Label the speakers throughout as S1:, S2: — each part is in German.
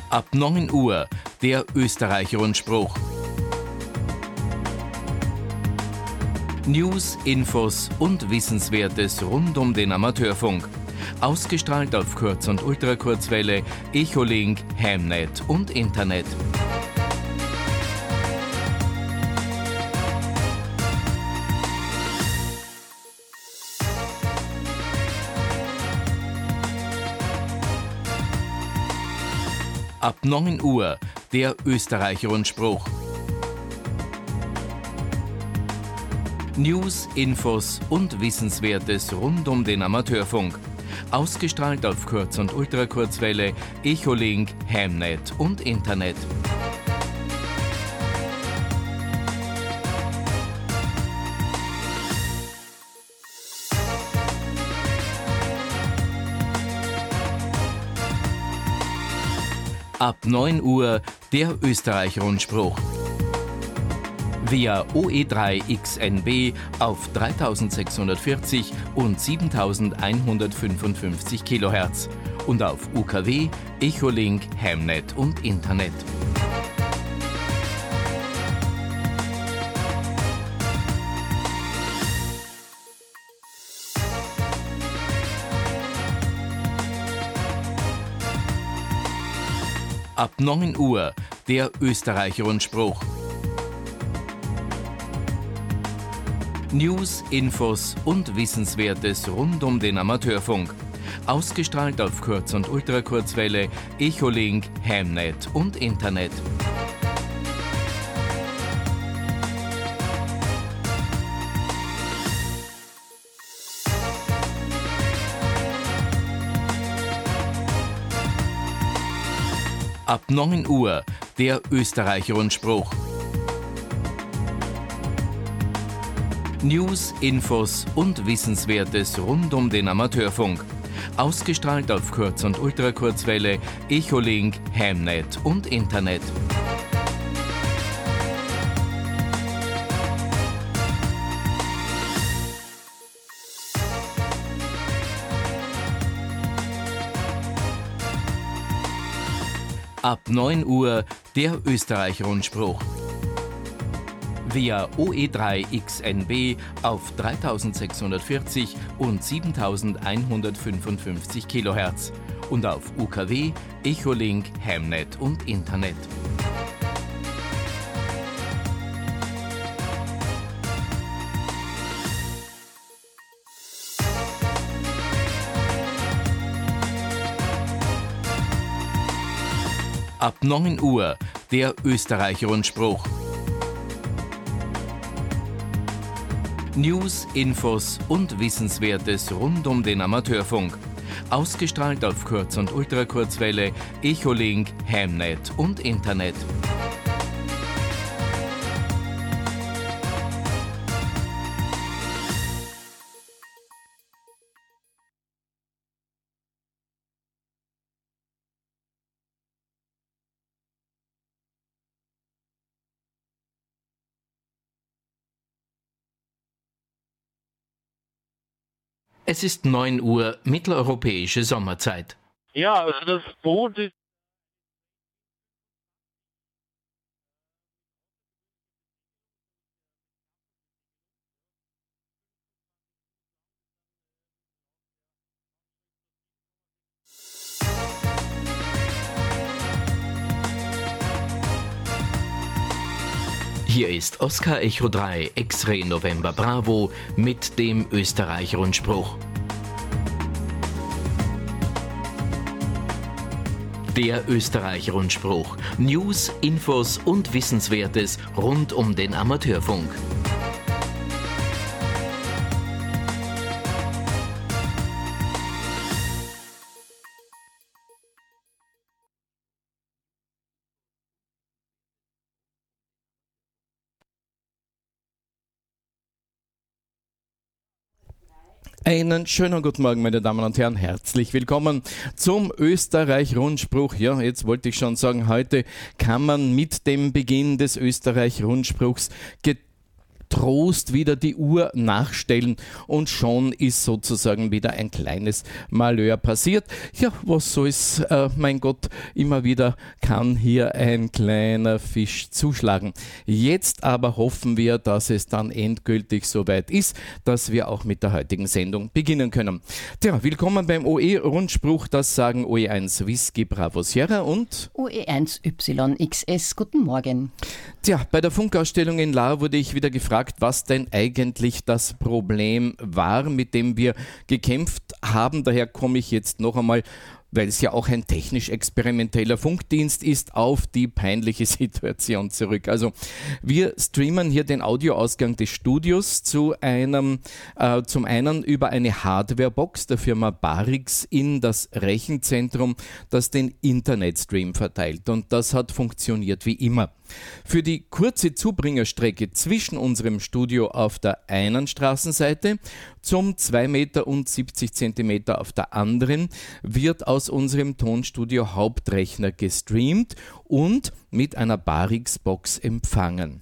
S1: Ab 9 Uhr der Österreich-Rundspruch. News, Infos und Wissenswertes rund um den Amateurfunk. Ausgestrahlt auf Kurz- und Ultrakurzwelle, Echolink, Hamnet und Internet. Ab 9 Uhr der Österreich-Rundspruch. News, Infos und Wissenswertes rund um den Amateurfunk. Ausgestrahlt auf Kurz- und Ultrakurzwelle, Echolink, Hamnet und Internet. Ab 9 Uhr der Österreich-Rundspruch. Via OE3 XNB auf 3640 und 7155 kHz und auf UKW, Echolink, Hamnet und Internet. Ab 9 Uhr der Österreich-Rundspruch. News, Infos und Wissenswertes rund um den Amateurfunk. Ausgestrahlt auf Kurz- und Ultrakurzwelle, Echolink, Hamnet und Internet. Ab 9 Uhr der Österreich-Rundspruch. News, Infos und Wissenswertes rund um den Amateurfunk. Ausgestrahlt auf Kurz- und Ultrakurzwelle, Echolink, Hamnet und Internet. Ab 9 Uhr der Österreich-Rundspruch. Via OE3 XNB auf 3640 und 7155 kHz und auf UKW, Echolink, Hamnet und Internet. Ab 9 Uhr der Österreich-Rundspruch. News, Infos und Wissenswertes rund um den Amateurfunk. Ausgestrahlt auf Kurz- und Ultrakurzwelle, Echolink, Hamnet und Internet. Es ist 9 Uhr mitteleuropäische Sommerzeit.
S2: Ja, also das Boot ist
S1: Hier ist Oscar Echo 3 X-Ray November Bravo mit dem Österreich-Rundspruch. Der Österreich-Rundspruch. News, Infos und Wissenswertes rund um den Amateurfunk. Einen schönen guten Morgen, meine Damen und Herren. Herzlich willkommen zum Österreich-Rundspruch. Ja, jetzt wollte ich schon sagen, heute kann man mit dem Beginn des Österreich-Rundspruchs getrost wieder die Uhr nachstellen und schon ist sozusagen wieder ein kleines Malheur passiert. Ja, was soll's, mein Gott, immer wieder kann hier ein kleiner Fisch zuschlagen. Jetzt aber hoffen wir, dass es dann endgültig soweit ist, dass wir auch mit der heutigen Sendung beginnen können. Tja, willkommen beim OE-Rundspruch, das sagen OE1 Whisky Bravo Sierra und
S3: OE1 YXS. Guten Morgen.
S1: Tja, bei der Funkausstellung in Lahr wurde ich wieder gefragt, was denn eigentlich das Problem war, mit dem wir gekämpft haben. Daher komme ich jetzt noch einmal, weil es ja auch ein technisch-experimenteller Funkdienst ist, auf die peinliche Situation zurück. Also wir streamen hier den Audioausgang des Studios zum einen über eine Hardwarebox der Firma Barix in das Rechenzentrum, das den Internetstream verteilt. Und das hat funktioniert wie immer. Für die kurze Zubringerstrecke zwischen unserem Studio auf der einen Straßenseite zum 2,70 Meter auf der anderen wird aus unserem Tonstudio Hauptrechner gestreamt und mit einer Barix-Box empfangen.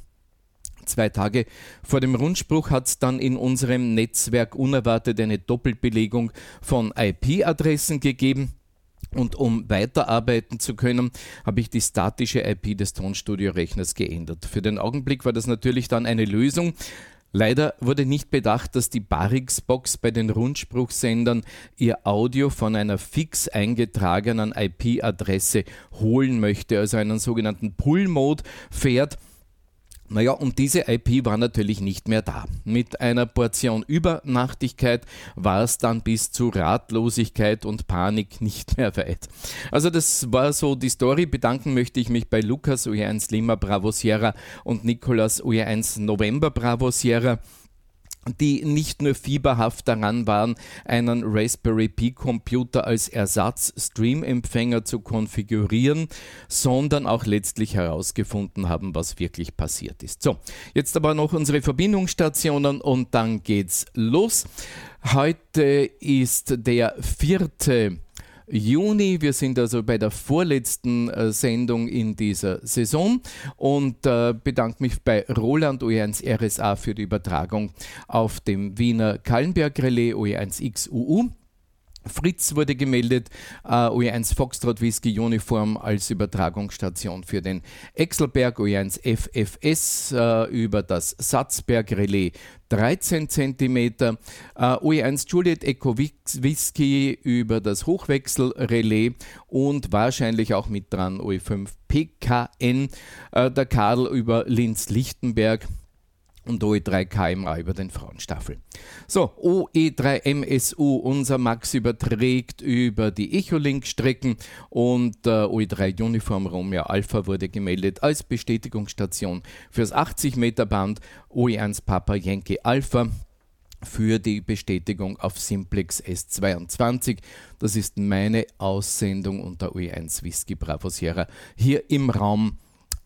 S1: 2 Tage vor dem Rundspruch hat es dann in unserem Netzwerk unerwartet eine Doppelbelegung von IP-Adressen gegeben. Und um weiterarbeiten zu können, habe ich die statische IP des Tonstudio-Rechners geändert. Für den Augenblick war das natürlich dann eine Lösung. Leider wurde nicht bedacht, dass die Barix-Box bei den Rundspruchsendern ihr Audio von einer fix eingetragenen IP-Adresse holen möchte, also einen sogenannten Pull-Mode fährt. Naja, und diese IP war natürlich nicht mehr da. Mit einer Portion Übernachtigkeit war es dann bis zu Ratlosigkeit und Panik nicht mehr weit. Also das war so die Story. Bedanken möchte ich mich bei Lukas OE1 Lima Bravo Sierra und Nicolas OE1 November Bravo Sierra, die nicht nur fieberhaft daran waren, einen Raspberry Pi Computer als Ersatz-Stream-Empfänger zu konfigurieren, sondern auch letztlich herausgefunden haben, was wirklich passiert ist. So, jetzt aber noch unsere Verbindungsstationen und dann geht's los. Heute ist der 4. Juni. Wir sind also bei der vorletzten Sendung in dieser Saison und bedanke mich bei Roland OE1 RSA für die Übertragung auf dem Wiener Kallenberg Relais OE1 XUU. Fritz wurde gemeldet, OE1 Foxtrot Whisky Uniform als Übertragungsstation für den Exelberg, OE1 FFS über das Satzberg Relais 13 cm, OE1 Juliet Echo Whisky über das Hochwechselrelais und wahrscheinlich auch mit dran OE5 PKN, der Karl über Linz-Lichtenberg und OE3 KMA über den Frauenstaffel. So, OE3MSU, unser Max überträgt über die Echolink-Strecken und OE3 Uniform Romeo Alpha wurde gemeldet als Bestätigungsstation fürs 80 Meter Band, OE1 Papa Yankee Alpha für die Bestätigung auf Simplex S22. Das ist meine Aussendung unter OE1 Whisky Bravo Sierra hier im Raum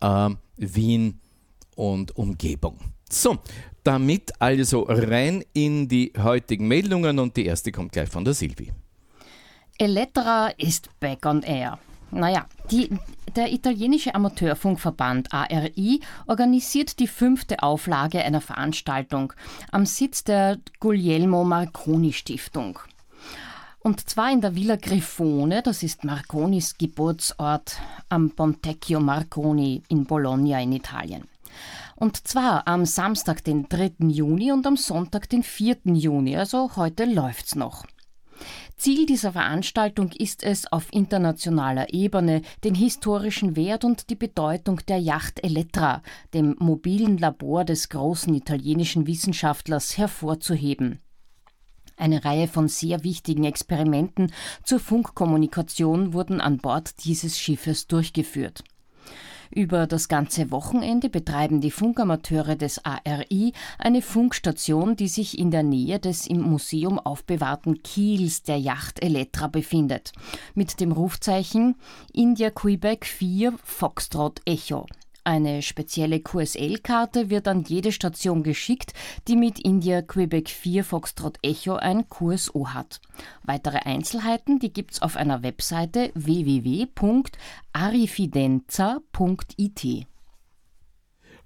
S1: Wien und Umgebung. So, damit also rein in die heutigen Meldungen und die erste kommt gleich von der Silvi.
S3: Elettra ist back on air. Naja, der italienische Amateurfunkverband ARI organisiert die 5. Auflage einer Veranstaltung am Sitz der Guglielmo Marconi Stiftung. Und zwar in der Villa Grifone, das ist Marconis Geburtsort am Pontecchio Marconi in Bologna in Italien. Und zwar am Samstag, den 3. Juni und am Sonntag, den 4. Juni, also heute läuft's noch. Ziel dieser Veranstaltung ist es, auf internationaler Ebene den historischen Wert und die Bedeutung der Yacht Elettra, dem mobilen Labor des großen italienischen Wissenschaftlers, hervorzuheben. Eine Reihe von sehr wichtigen Experimenten zur Funkkommunikation wurden an Bord dieses Schiffes durchgeführt. Über das ganze Wochenende betreiben die Funkamateure des ARI eine Funkstation, die sich in der Nähe des im Museum aufbewahrten Kiels der Yacht Elettra befindet, mit dem Rufzeichen India Quebec 4 Foxtrot Echo. Eine spezielle QSL-Karte wird an jede Station geschickt, die mit India Quebec 4 Foxtrot Echo ein QSO hat. Weitere Einzelheiten, die gibt's auf einer Webseite www.arifidenza.it.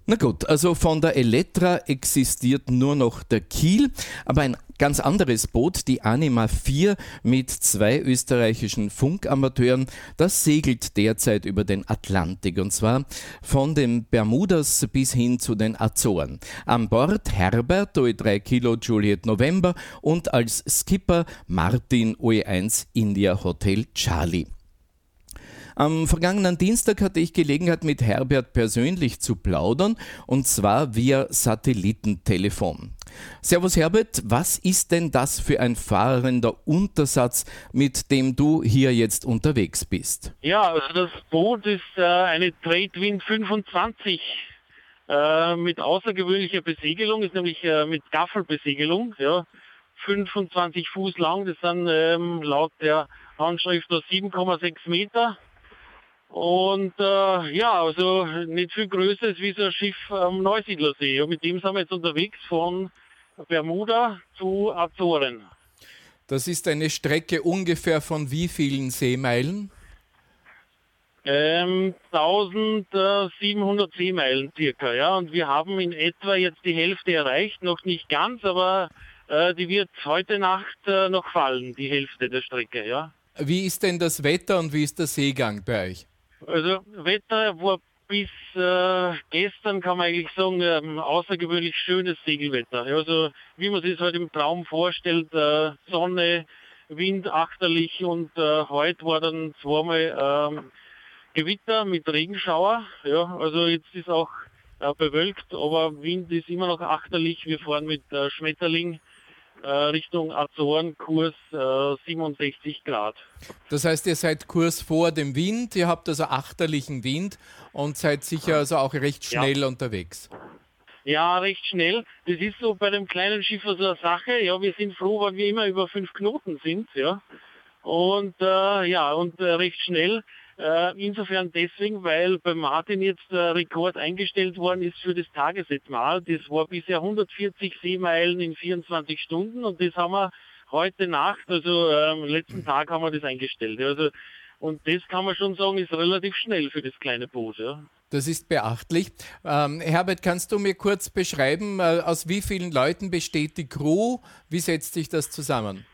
S1: Na gut, also von der Elettra existiert nur noch der Kiel, aber ein ganz anderes Boot, die Anima 4 mit 2 österreichischen Funkamateuren, das segelt derzeit über den Atlantik und zwar von den Bermudas bis hin zu den Azoren. An Bord Herbert OE3 Kilo Juliet November und als Skipper Martin OE1 India Hotel Charlie. Am vergangenen Dienstag hatte ich Gelegenheit, mit Herbert persönlich zu plaudern, und zwar via Satellitentelefon. Servus Herbert, was ist denn das für ein fahrender Untersatz, mit dem du hier jetzt unterwegs bist?
S2: Ja, also das Boot ist eine Tradewind 25 mit außergewöhnlicher Besegelung, ist nämlich mit Gaffelbesegelung, ja, 25 Fuß lang, das sind laut der Handschrift nur 7,6 Meter. Und also nicht viel größer ist wie so ein Schiff am Neusiedlersee. Und mit dem sind wir jetzt unterwegs von Bermuda zu Azoren.
S1: Das ist eine Strecke ungefähr von wie vielen Seemeilen?
S2: 1700 Seemeilen circa, ja. Und wir haben in etwa jetzt die Hälfte erreicht, noch nicht ganz, aber die wird heute Nacht noch fallen, die Hälfte der Strecke, ja.
S1: Wie ist denn das Wetter und wie ist der Seegang bei euch?
S2: Also Wetter war bis gestern, kann man eigentlich sagen, außergewöhnlich schönes Segelwetter. Also wie man sich es halt im Traum vorstellt, Sonne, Wind achterlich und heute war dann zweimal Gewitter mit Regenschauer. Ja, also jetzt ist auch bewölkt, aber Wind ist immer noch achterlich. Wir fahren mit Schmetterling Richtung Azoren, Kurs 67 Grad.
S1: Das heißt, ihr seid Kurs vor dem Wind, ihr habt also achterlichen Wind und seid sicher also auch recht schnell unterwegs.
S2: Ja, recht schnell. Das ist so bei dem kleinen Schiff so eine Sache. Ja, wir sind froh, weil wir immer über 5 Knoten sind. Ja. Und recht schnell. Insofern deswegen, weil bei Martin jetzt der Rekord eingestellt worden ist für das Tagesetmal. Das war bisher 140 Seemeilen in 24 Stunden und das haben wir heute Nacht, also letzten Tag haben wir das eingestellt. Also, und das kann man schon sagen, ist relativ schnell für das kleine Boot. Ja.
S1: Das ist beachtlich. Herbert, kannst du mir kurz beschreiben, aus wie vielen Leuten besteht die Crew? Wie setzt sich das zusammen?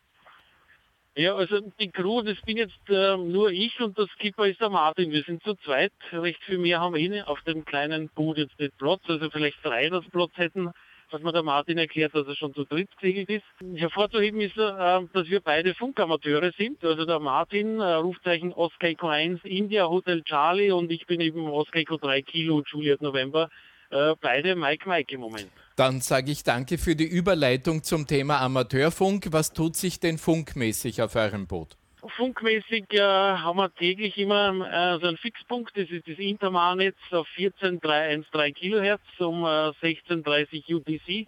S2: Ja, also die Crew, das bin jetzt nur ich und der Skipper ist der Martin. Wir sind zu zweit. Recht viel mehr haben wir eh nicht auf dem kleinen Boot jetzt nicht Platz. Also vielleicht 3 das Platz hätten, was mir der Martin erklärt, dass er schon zu dritt gesegelt ist. Hervorzuheben ist, dass wir beide Funkamateure sind. Also der Martin, Rufzeichen Oscar Echo 1 India Hotel Charlie und ich bin eben Oscar Echo 3 Kilo Juliet November. Beide Mike im Moment.
S1: Dann sage ich danke für die Überleitung zum Thema Amateurfunk. Was tut sich denn funkmäßig auf eurem Boot?
S2: Funkmäßig haben wir täglich immer so einen Fixpunkt, das ist das Intermarnetz auf 14,313 Kilohertz um 16:30 UTC.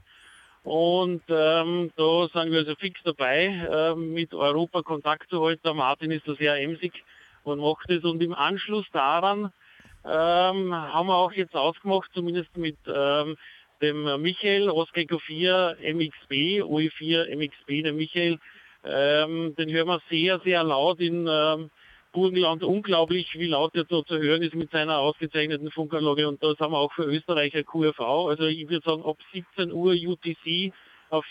S2: Und da sind wir also fix dabei, mit Europa Kontakt zu halten. Der Martin ist da sehr emsig und macht es. Und im Anschluss daran haben wir auch jetzt ausgemacht, zumindest mit dem Michael, Oscar Echo 4 MXB, OE4 MXB, der Michael, den hören wir sehr, sehr laut in Burgenland. Unglaublich, wie laut er da zu hören ist mit seiner ausgezeichneten Funkanlage. Und das haben wir auch für Österreicher QRV. Also ich würde sagen, ab 17 Uhr UTC auf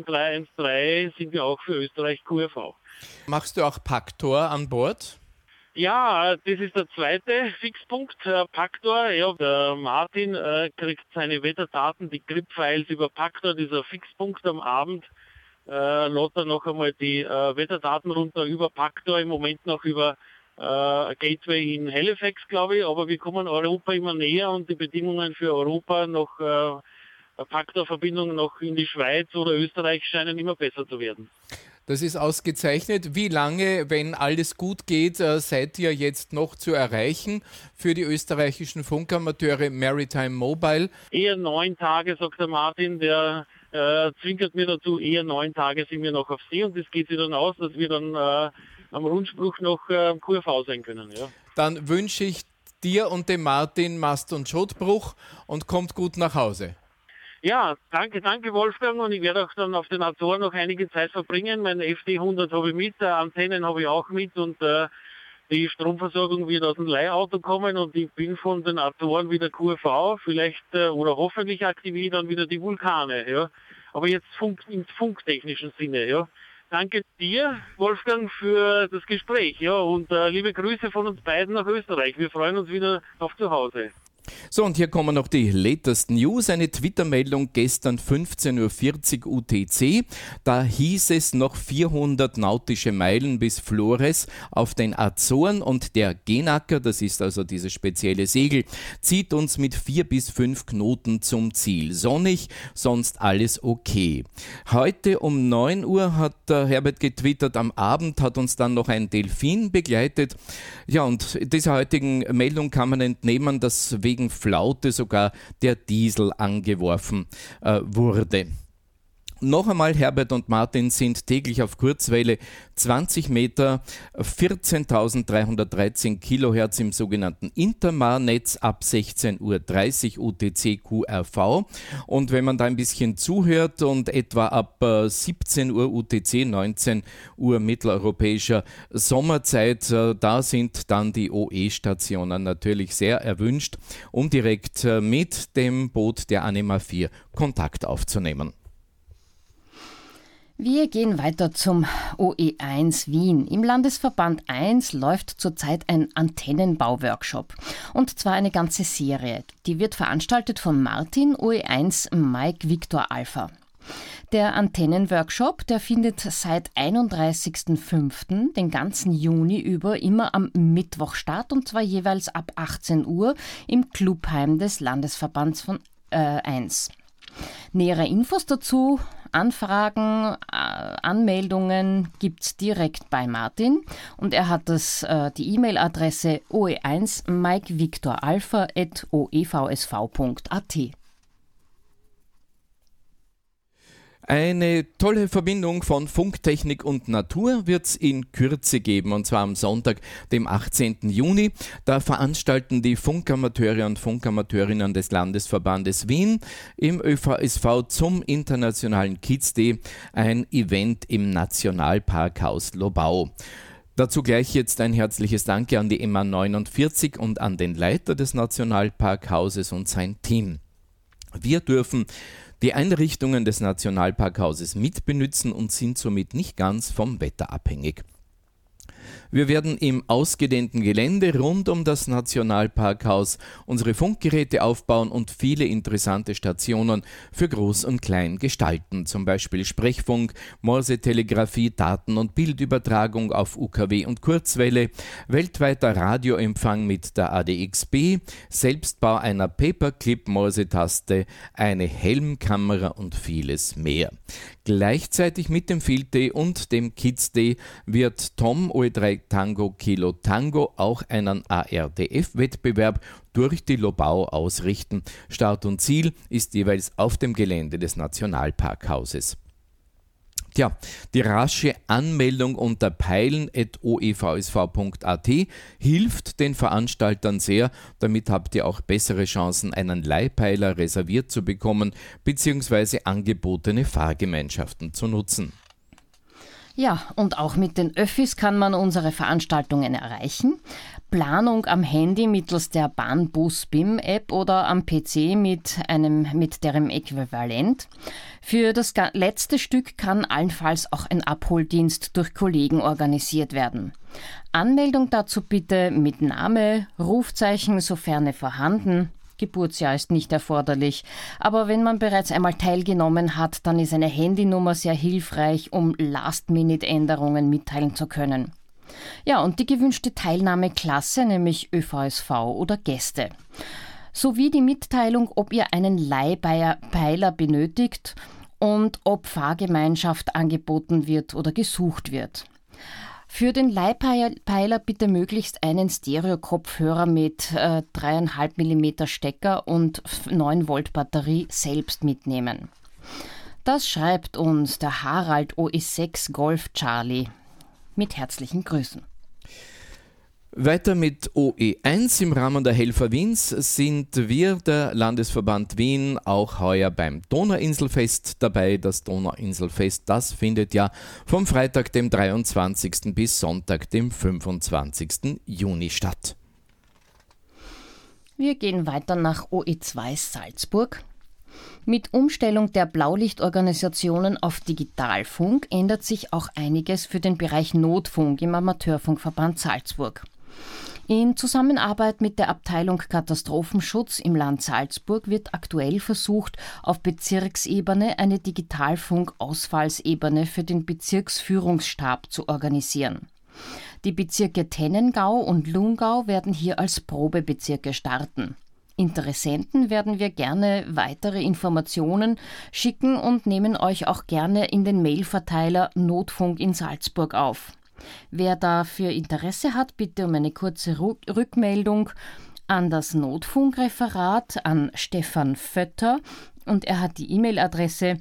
S2: 14,313 sind wir auch für Österreich QRV.
S1: Machst du auch Paktor an Bord?
S2: Ja, das ist der zweite Fixpunkt, Paktor. Ja, der Martin kriegt seine Wetterdaten, die Grip-Files über Paktor, dieser Fixpunkt am Abend. Lädt er noch einmal die Wetterdaten runter über Paktor, im Moment noch über Gateway in Halifax, glaube ich, aber wir kommen Europa immer näher und die Bedingungen für Europa noch Paktor-Verbindungen noch in die Schweiz oder Österreich scheinen immer besser zu werden.
S1: Das ist ausgezeichnet. Wie lange, wenn alles gut geht, seid ihr jetzt noch zu erreichen für die österreichischen Funkamateure Maritime Mobile?
S2: Eher 9 Tage, sagt der Martin, der zwinkert mir dazu, eher 9 Tage sind wir noch auf See und das geht sich dann aus, dass wir dann am Rundspruch noch QRV sein können. Ja.
S1: Dann wünsche ich dir und dem Martin Mast- und Schotbruch und kommt gut nach Hause.
S2: Ja, danke Wolfgang, und ich werde auch dann auf den Azoren noch einige Zeit verbringen. Mein FD100 habe ich mit, Antennen habe ich auch mit und Die Stromversorgung wird aus dem Leihauto kommen und ich bin von den Autoren wieder QRV, vielleicht oder hoffentlich aktiviere dann wieder die Vulkane, ja. Aber jetzt im funktechnischen Sinne, ja. Danke dir, Wolfgang, für das Gespräch, ja, und liebe Grüße von uns beiden nach Österreich. Wir freuen uns wieder auf zu Hause.
S1: So, und hier kommen noch die latest News. Eine Twitter-Meldung gestern 15.40 Uhr UTC. Da hieß es noch 400 nautische Meilen bis Flores auf den Azoren und der Genacker, das ist also dieses spezielle Segel, zieht uns mit 4 bis 5 Knoten zum Ziel. Sonnig, sonst alles okay. Heute um 9 Uhr hat Herbert getwittert, am Abend hat uns dann noch ein Delfin begleitet. Ja, und dieser heutigen Meldung kann man entnehmen, dass wegen Flaute sogar der Diesel angeworfen wurde. Noch einmal, Herbert und Martin sind täglich auf Kurzwelle 20 Meter, 14.313 Kilohertz im sogenannten Intermar-Netz ab 16.30 Uhr UTC QRV. Und wenn man da ein bisschen zuhört und etwa ab 17 Uhr UTC, 19 Uhr mitteleuropäischer Sommerzeit, da sind dann die OE-Stationen natürlich sehr erwünscht, um direkt mit dem Boot der Anima 4 Kontakt aufzunehmen.
S3: Wir gehen weiter zum OE1 Wien. Im Landesverband 1 läuft zurzeit ein Antennenbau-Workshop. Und zwar eine ganze Serie. Die wird veranstaltet von Martin, OE1 Mike Victor Alpha. Der Antennenworkshop, der findet seit 31.05. den ganzen Juni über immer am Mittwoch statt, und zwar jeweils ab 18 Uhr im Clubheim des Landesverbands von 1. Nähere Infos dazu, Anfragen, Anmeldungen gibt's direkt bei Martin und er hat die E-Mail-Adresse oe1mikevictoralpha@oevsv.at.
S1: Eine tolle Verbindung von Funktechnik und Natur wird es in Kürze geben, und zwar am Sonntag, dem 18. Juni. Da veranstalten die Funkamateure und Funkamateurinnen des Landesverbandes Wien im ÖVSV zum Internationalen Kids Day ein Event im Nationalparkhaus Lobau. Dazu gleich jetzt ein herzliches Danke an die MA 49 und an den Leiter des Nationalparkhauses und sein Team. Wir dürfen die Einrichtungen des Nationalparkhauses mitbenützen und sind somit nicht ganz vom Wetter abhängig. Wir werden im ausgedehnten Gelände rund um das Nationalparkhaus unsere Funkgeräte aufbauen und viele interessante Stationen für Groß und Klein gestalten, zum Beispiel Sprechfunk, Morsetelegrafie, Daten- und Bildübertragung auf UKW und Kurzwelle, weltweiter Radioempfang mit der ADXB, Selbstbau einer Paperclip-Morsetaste, eine Helmkamera und vieles mehr. Gleichzeitig mit dem Field Day und dem Kids Day wird Tom OE3 Tango Kilo Tango auch einen ARDF-Wettbewerb durch die Lobau ausrichten. Start und Ziel ist jeweils auf dem Gelände des Nationalparkhauses. Tja, die rasche Anmeldung unter peilen@oevsv.at hilft den Veranstaltern sehr. Damit habt ihr auch bessere Chancen, einen Leihpeiler reserviert zu bekommen bzw. angebotene Fahrgemeinschaften zu nutzen.
S3: Ja, und auch mit den Öffis kann man unsere Veranstaltungen erreichen. Planung am Handy mittels der Bahn-Bus-BIM-App oder am PC mit deren Äquivalent. Für das letzte Stück kann allenfalls auch ein Abholdienst durch Kollegen organisiert werden. Anmeldung dazu bitte mit Name, Rufzeichen, sofern vorhanden. Geburtsjahr ist nicht erforderlich, aber wenn man bereits einmal teilgenommen hat, dann ist eine Handynummer sehr hilfreich, um Last-Minute-Änderungen mitteilen zu können. Ja, und die gewünschte Teilnahmeklasse, nämlich ÖVSV oder Gäste. Sowie die Mitteilung, ob ihr einen Leihpeiler benötigt und ob Fahrgemeinschaft angeboten wird oder gesucht wird. Für den Leihpeiler bitte möglichst einen Stereo-Kopfhörer mit 3,5 mm Stecker und 9 Volt Batterie selbst mitnehmen. Das schreibt uns der Harald OE6 Golf Charlie mit herzlichen Grüßen.
S1: Weiter mit OE1. Im Rahmen der Helfer Wiens sind wir, der Landesverband Wien, auch heuer beim Donauinselfest dabei. Das Donauinselfest, das findet ja vom Freitag, dem 23. bis Sonntag, dem 25. Juni statt.
S3: Wir gehen weiter nach OE2 Salzburg. Mit Umstellung der Blaulichtorganisationen auf Digitalfunk ändert sich auch einiges für den Bereich Notfunk im Amateurfunkverband Salzburg. In Zusammenarbeit mit der Abteilung Katastrophenschutz im Land Salzburg wird aktuell versucht, auf Bezirksebene eine Digitalfunk-Ausfallsebene für den Bezirksführungsstab zu organisieren. Die Bezirke Tennengau und Lungau werden hier als Probebezirke starten. Interessenten werden wir gerne weitere Informationen schicken und nehmen euch auch gerne in den Mailverteiler Notfunk in Salzburg auf. Wer dafür Interesse hat, bitte um eine kurze Rückmeldung an das Notfunkreferat an Stefan Vötter, und er hat die E-Mail-Adresse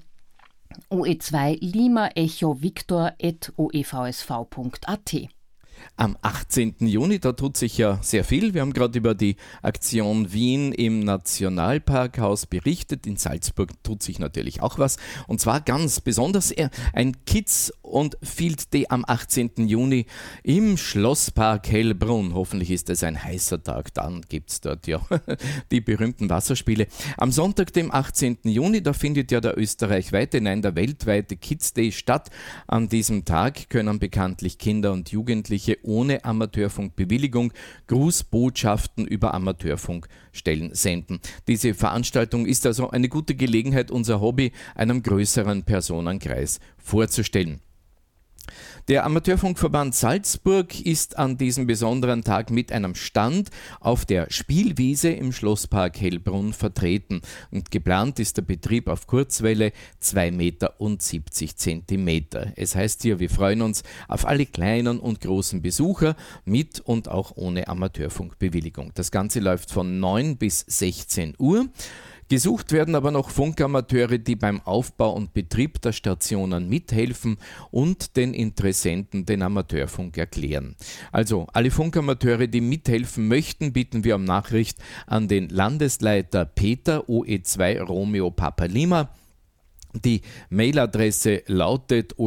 S3: oe2limaecho-victor@oevsv.at.
S1: Am 18. Juni, da tut sich ja sehr viel. Wir haben gerade über die Aktion Wien im Nationalparkhaus berichtet. In Salzburg tut sich natürlich auch was. Und zwar ganz besonders ein Kids- und Field Day am 18. Juni im Schlosspark Hellbrunn. Hoffentlich ist es ein heißer Tag, dann gibt es dort ja die berühmten Wasserspiele. Am Sonntag, dem 18. Juni, da findet ja der österreichweite, nein, der weltweite Kids Day statt. An diesem Tag können bekanntlich Kinder und Jugendliche ohne Amateurfunkbewilligung Grußbotschaften über Amateurfunkstellen senden. Diese Veranstaltung ist also eine gute Gelegenheit, unser Hobby einem größeren Personenkreis vorzustellen. Der Amateurfunkverband Salzburg ist an diesem besonderen Tag mit einem Stand auf der Spielwiese im Schlosspark Hellbrunn vertreten. Und geplant ist der Betrieb auf Kurzwelle 2,70 Meter. Es heißt hier, wir freuen uns auf alle kleinen und großen Besucher mit und auch ohne Amateurfunkbewilligung. Das Ganze läuft von 9 bis 16 Uhr. Gesucht werden aber noch Funkamateure, die beim Aufbau und Betrieb der Stationen mithelfen und den Interessenten den Amateurfunk erklären. Also alle Funkamateure, die mithelfen möchten, bitten wir um Nachricht an den Landesleiter Peter OE2 Romeo Papa Lima. Die Mailadresse lautet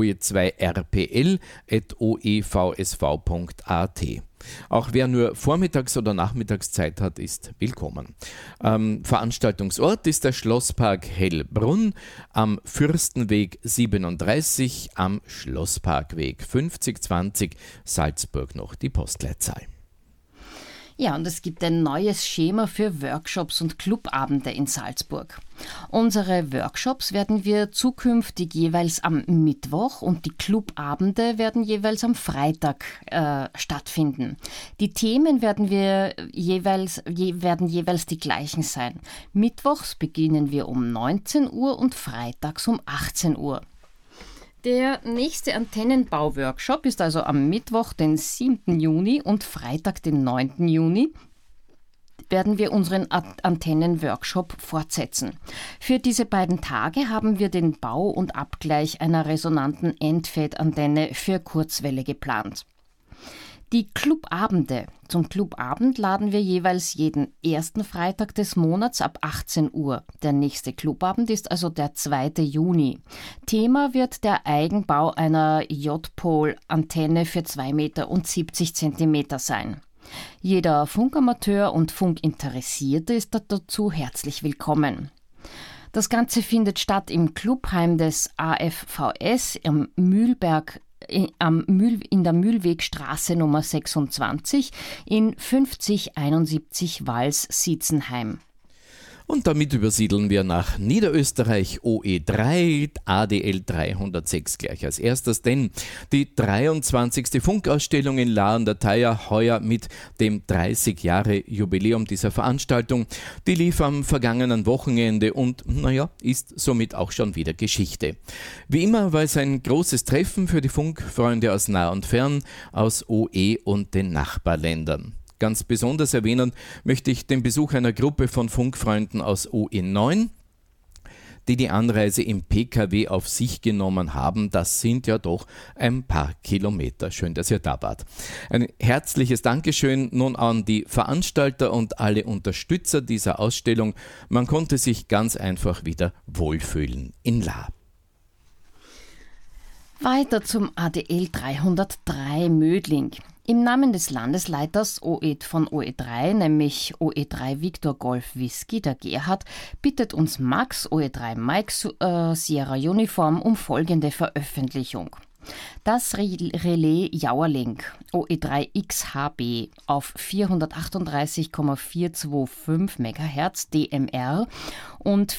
S1: oe2rpl@oevsv.at. Auch wer nur Vormittags- oder Nachmittagszeit hat, ist willkommen. Veranstaltungsort ist der Schlosspark Hellbrunn am Fürstenweg 37 am Schlossparkweg 5020 Salzburg noch die Postleitzahl.
S3: Ja, und es gibt ein neues Schema für Workshops und Clubabende in Salzburg. Unsere Workshops werden wir zukünftig jeweils am Mittwoch und die Clubabende werden jeweils am Freitag stattfinden. Die Themen werden jeweils die gleichen sein. Mittwochs beginnen wir um 19 Uhr und freitags um 18 Uhr. Der nächste Antennenbau-Workshop ist also am Mittwoch, den 7. Juni und Freitag, den 9. Juni, werden wir unseren Antennen-Workshop fortsetzen. Für diese beiden Tage haben wir den Bau und Abgleich einer resonanten Endfed-Antenne für Kurzwelle geplant. Die Clubabende. Zum Clubabend laden wir jeweils jeden ersten Freitag des Monats ab 18 Uhr. Der nächste Clubabend ist also der 2. Juni. Thema wird der Eigenbau einer J-Pol-Antenne für 2,70 Meter sein. Jeder Funkamateur und Funkinteressierte ist dazu herzlich willkommen. Das Ganze findet statt im Clubheim des AFVS am Mühlberg in der Mühlwegstraße Nummer 26 in 5071 Wals-Siezenheim.
S1: Und damit übersiedeln wir nach Niederösterreich OE3, ADL 306 gleich als erstes, denn die 23. Funkausstellung in La an der Thaya, heuer mit dem 30 Jahre Jubiläum dieser Veranstaltung, die lief am vergangenen Wochenende und, ist somit auch schon wieder Geschichte. Wie immer war es ein großes Treffen für die Funkfreunde aus nah und fern, aus OE und den Nachbarländern. Ganz besonders erwähnen möchte ich den Besuch einer Gruppe von Funkfreunden aus OE9. die die Anreise im Pkw auf sich genommen haben. Das sind ja doch ein paar Kilometer. Schön, dass ihr da wart. Ein herzliches Dankeschön nun an die Veranstalter und alle Unterstützer dieser Ausstellung. Man konnte sich ganz einfach wieder wohlfühlen in Lahr.
S3: Weiter zum ADL 303 Mödling. Im Namen des Landesleiters von OE3, nämlich OE3 Victor Golf Whisky, der Gerhard, bittet uns Max OE3 Mike Sierra Uniform um folgende Veröffentlichung. Das Relais Jauerling OE3XHB auf 438,425 MHz DMR und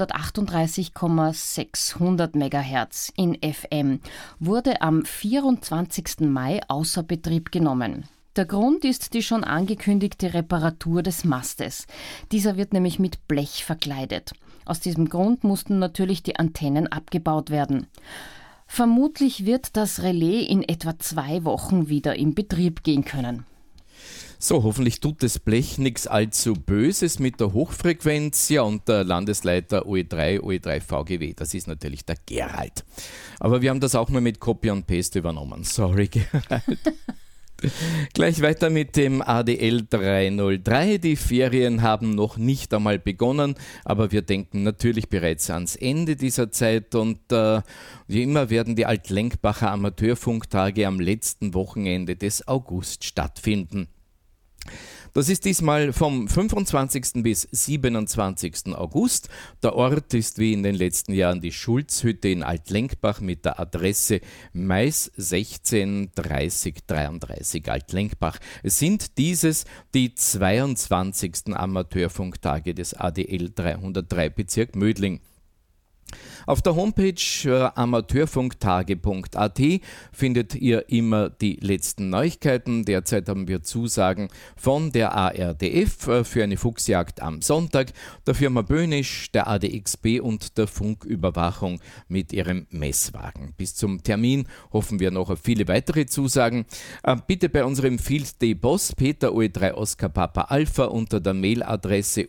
S3: 438,600 MHz in FM wurde am 24. Mai außer Betrieb genommen. Der Grund ist die schon angekündigte Reparatur des Mastes. Dieser wird nämlich mit Blech verkleidet. Aus diesem Grund mussten natürlich die Antennen abgebaut werden. Vermutlich wird das Relais in etwa 2 Wochen wieder in Betrieb gehen können.
S1: So, hoffentlich tut das Blech nichts allzu Böses mit der Hochfrequenz. Ja, und der Landesleiter OE3 VGW, das ist natürlich der Gerald. Aber wir haben das auch nur mit Copy und Paste übernommen. Sorry, Gerald. Gleich weiter mit dem ADL 303. Die Ferien haben noch nicht einmal begonnen, aber wir denken natürlich bereits ans Ende dieser Zeit und wie immer werden die Altlenkbacher Amateurfunktage am letzten Wochenende des August stattfinden. Das ist diesmal vom 25. bis 27. August. Der Ort ist wie in den letzten Jahren die Schulzhütte in Altlenkbach mit der Adresse Mais 16 30 33 Altlenkbach. Es sind dieses die 22. Amateurfunktage des ADL 303 Bezirk Mödling. Auf der Homepage amateurfunktage.at findet ihr immer die letzten Neuigkeiten. Derzeit haben wir Zusagen von der ARDF für eine Fuchsjagd am Sonntag, der Firma Böhnisch, der ADXB und der Funküberwachung mit ihrem Messwagen. Bis zum Termin hoffen wir noch auf viele weitere Zusagen. Bitte bei unserem Field Day Boss Peter OE3 Oscar Papa Alpha unter der Mailadresse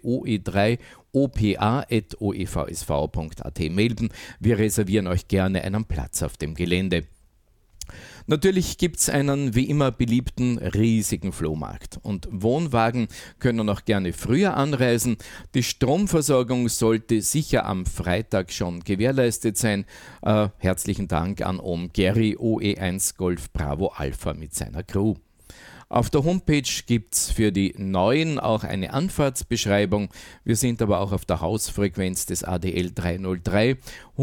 S1: oe3opa@oevsv.at melden. Wir reservieren euch gerne einen Platz auf dem Gelände. Natürlich gibt es einen wie immer beliebten riesigen Flohmarkt und Wohnwagen können auch gerne früher anreisen. Die Stromversorgung sollte sicher am Freitag schon gewährleistet sein. Herzlichen Dank an Om Gary OE1 Golf Bravo Alpha mit seiner Crew. Auf der Homepage gibt es für die Neuen auch eine Anfahrtsbeschreibung. Wir sind aber auch auf der Hausfrequenz des ADL 303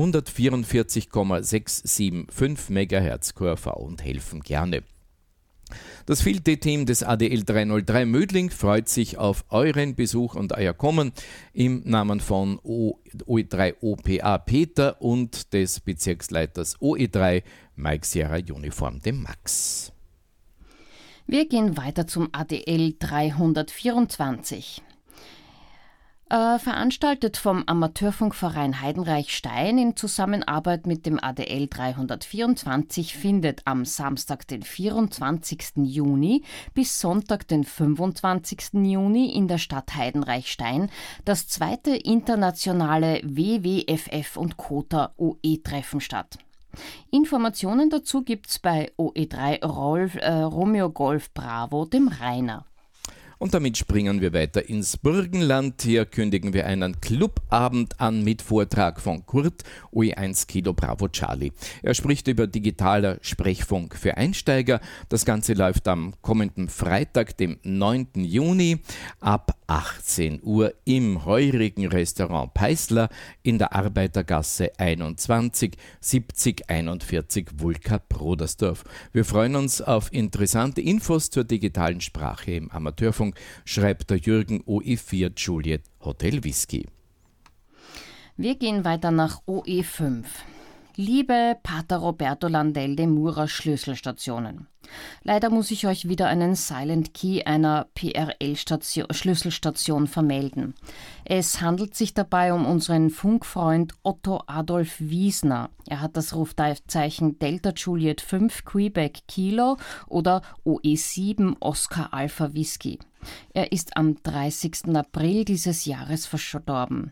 S1: 144,675 MHz QRV und helfen gerne. Das Field Day Team des ADL 303 Mödling freut sich auf euren Besuch und euer Kommen im Namen von OE3 OPA Peter und des Bezirksleiters OE3 Mike Sierra Uniform, dem Max.
S3: Wir gehen weiter zum ADL 324. Veranstaltet vom Amateurfunkverein Heidenreich-Stein in Zusammenarbeit mit dem ADL 324 findet am Samstag, den 24. Juni bis Sonntag, den 25. Juni in der Stadt Heidenreich-Stein das 2. internationale WWFF und Kota OE-Treffen statt. Informationen dazu gibt's bei OE3 Romeo Golf Bravo, dem Rainer.
S1: Und damit springen wir weiter ins Burgenland. Hier kündigen wir einen Clubabend an mit Vortrag von Kurt, OE1 Kilo Bravo Charlie. Er spricht über digitaler Sprechfunk für Einsteiger. Das Ganze läuft am kommenden Freitag, dem 9. Juni ab 18 Uhr im heurigen Restaurant Peißler in der Arbeitergasse 21 7041 Vulka Brodersdorf. Wir freuen uns auf interessante Infos zur digitalen Sprache im Amateurfunk, schreibt der Jürgen OE4 Juliet Hotel Whisky.
S3: Wir gehen weiter nach OE5. Liebe Pater Roberto Landel de Mura Schlüsselstationen. Leider muss ich euch wieder einen Silent Key einer PRL-Schlüsselstation vermelden. Es handelt sich dabei um unseren Funkfreund Otto Adolf Wiesner. Er hat das Rufzeichen Delta Juliet 5 Quebec Kilo oder OE7 Oscar Alpha Whisky. Er ist am 30. April dieses Jahres verstorben.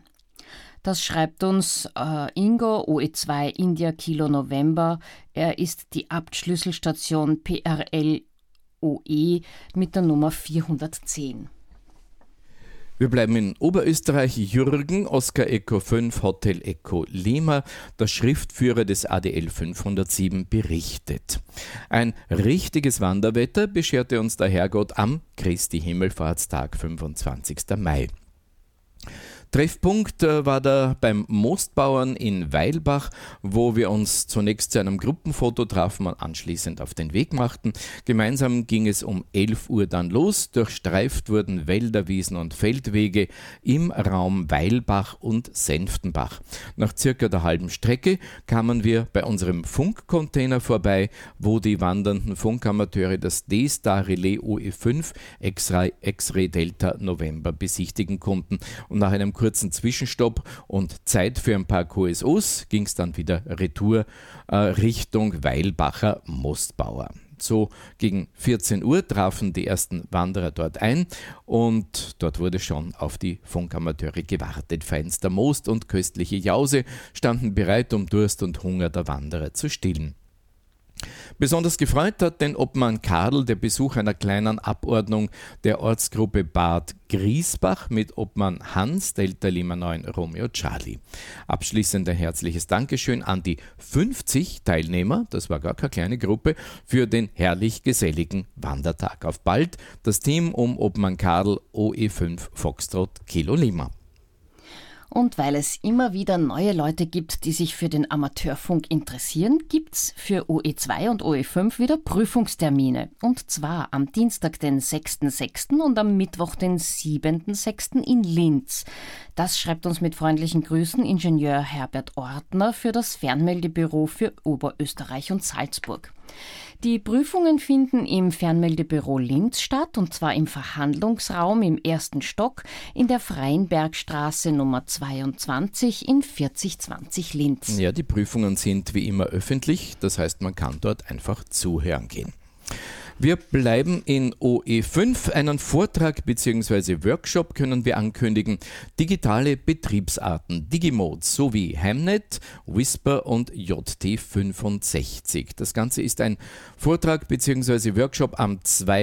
S3: Das schreibt uns Ingo, OE2 India Kilo November. Er ist die Abt-Schlüsselstation PRL OE mit der Nummer 410.
S1: Wir bleiben in Oberösterreich. Jürgen, Oscar Echo 5, Hotel Echo Lima, der Schriftführer des ADL 507, berichtet. Ein richtiges Wanderwetter bescherte uns der Herrgott am Christi Himmelfahrtstag, 25. Mai. Treffpunkt war da beim Moostbauern in Weilbach, wo wir uns zunächst zu einem Gruppenfoto trafen und anschließend auf den Weg machten. Gemeinsam ging es um 11 Uhr dann los. Durchstreift wurden Wälder, Wiesen und Feldwege im Raum Weilbach und Senftenbach. Nach circa der halben Strecke kamen wir bei unserem Funkcontainer vorbei, wo die wandernden Funkamateure das D-Star Relais OE5 X-Ray Delta November besichtigen konnten. Und nach einem kurzen Zwischenstopp und Zeit für ein paar QSOs ging es dann wieder retour Richtung Weilbacher Moostbauer. So gegen 14 Uhr trafen die ersten Wanderer dort ein und dort wurde schon auf die Funkamateure gewartet. Feinster Most und köstliche Jause standen bereit, um Durst und Hunger der Wanderer zu stillen. Besonders gefreut hat den Obmann Karl der Besuch einer kleinen Abordnung der Ortsgruppe Bad Griesbach mit Obmann Hans, Delta Lima 9 Romeo Charlie. Abschließend ein herzliches Dankeschön an die 50 Teilnehmer, das war gar keine kleine Gruppe, für den herrlich geselligen Wandertag. Auf bald, das Team um Obmann Karl OE5 Foxtrot Kilo Lima.
S3: Und weil es immer wieder neue Leute gibt, die sich für den Amateurfunk interessieren, gibt's für OE2 und OE5 wieder Prüfungstermine. Und zwar am Dienstag, den 6.6. und am Mittwoch, den 7.6. in Linz. Das schreibt uns mit freundlichen Grüßen Ingenieur Herbert Ortner für das Fernmeldebüro für Oberösterreich und Salzburg. Die Prüfungen finden im Fernmeldebüro Linz statt, und zwar im Verhandlungsraum im 1. Stock in der Freienbergstraße Nummer 22 in 4020 Linz.
S1: Ja, die Prüfungen sind wie immer öffentlich, das heißt, man kann dort einfach zuhören gehen. Wir bleiben in OE5. Einen Vortrag bzw. Workshop können wir ankündigen. Digitale Betriebsarten, Digimodes sowie Hamnet, Whisper und JT65. Das Ganze ist ein Vortrag bzw. Workshop am